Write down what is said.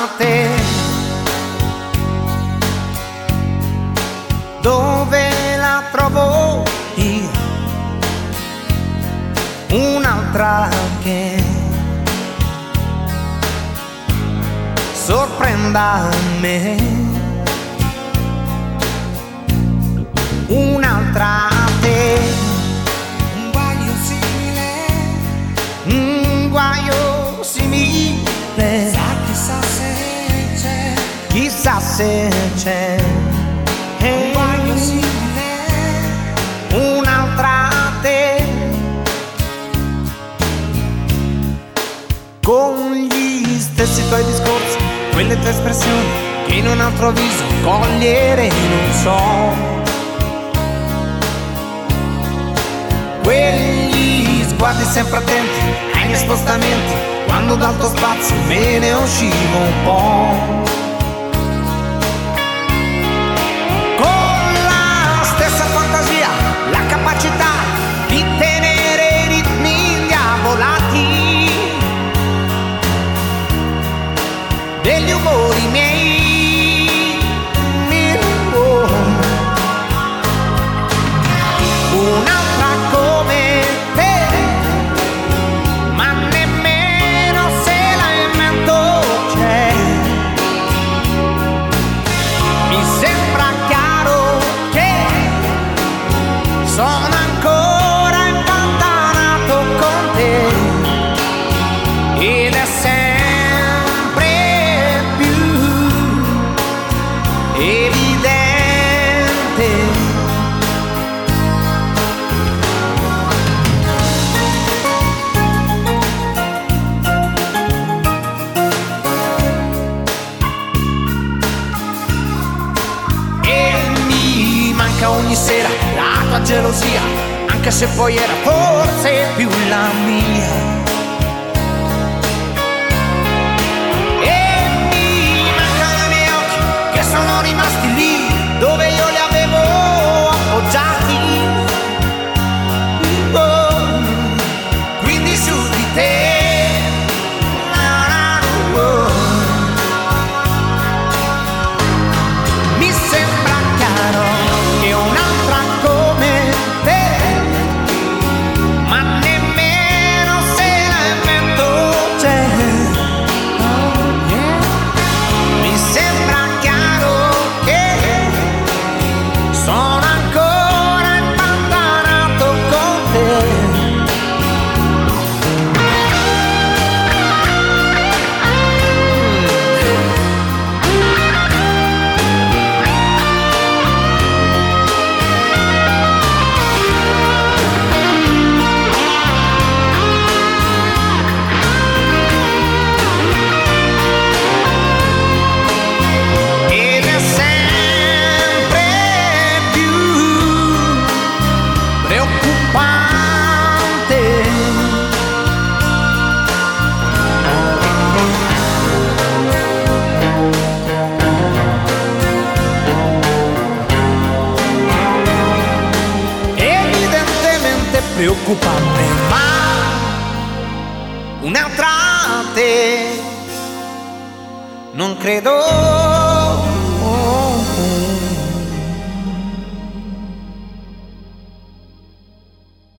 te. Dove la trovo io? Un'altra che sorprenda me. Un'altra te. Un guaio simile, Un guaio simile, chissà se c'è. chissà se c'è. Un guaio simile, Un'altra te. Con gli stessi tuoi discorsi, quelle tue espressioni che in un altro viso cogliere non so. Quegli sguardi sempre attenti ai miei spostamenti, quando dal tuo spazio me ne uscivo un po'. Con la stessa fantasia, la capacità di tenere i ritmi indiavolati degli umori miei. Un'altra come te, ma nemmeno se la invento c'è. Mi sembra chiaro che sono ancora impantanato con te, ed è sempre più evidente. Ogni sera la tua gelosia, anche se poi era forse più la mia. E mi mancano i miei occhi che sono rimasti lì dove io li avevo appoggiati. Oh, quindi su di te. Mi sembra chiaro che un'altra come te, ma nemmeno se la invento c'è. Mi sembra chiaro che sono ancora impantanato con te. Ed è sempre più preoccupante. Evidentemente preoccupante, ma un'altra te non credo